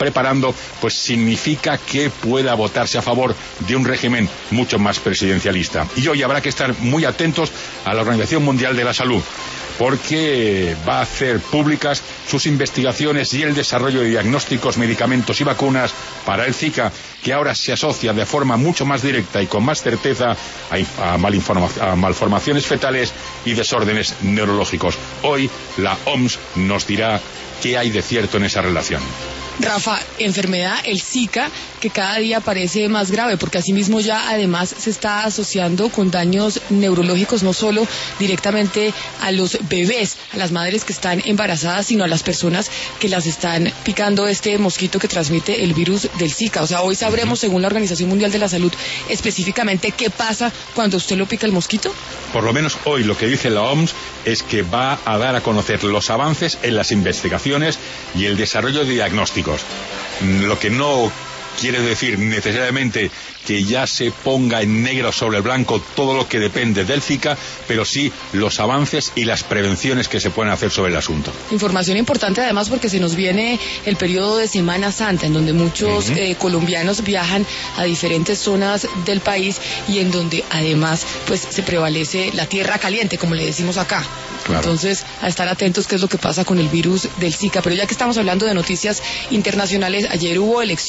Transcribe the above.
preparando, pues significa que pueda votarse a favor de un régimen mucho más presidencialista. Y hoy habrá que estar muy atentos a la Organización Mundial de la Salud, porque va a hacer públicas sus investigaciones y el desarrollo de diagnósticos, medicamentos y vacunas para el Zika, que ahora se asocia de forma mucho más directa y con más certeza a malformaciones fetales y desórdenes neurológicos. Hoy la OMS nos dirá qué hay de cierto en esa relación. Rafa, enfermedad, el Zika, que cada día parece más grave, porque asimismo ya además se está asociando con daños neurológicos, no solo directamente a los bebés, a las madres que están embarazadas, sino a las personas que las están picando este mosquito que transmite el virus del Zika. O sea, hoy sabremos, según la Organización Mundial de la Salud, específicamente qué pasa cuando usted lo pica el mosquito. Por lo menos hoy lo que dice la OMS es que va a dar a conocer los avances en las investigaciones y el desarrollo de diagnósticos. Lo que no quiere decir necesariamente que ya se ponga en negro sobre el blanco todo lo que depende del Zika, pero sí los avances y las prevenciones que se pueden hacer sobre el asunto. Información importante además, porque se nos viene el periodo de Semana Santa, en donde muchos colombianos viajan a diferentes zonas del país y en donde además pues se prevalece la tierra caliente, como le decimos acá. Claro. Entonces, a estar atentos qué es lo que pasa con el virus del Zika. Pero ya que estamos hablando de noticias internacionales, ayer hubo elecciones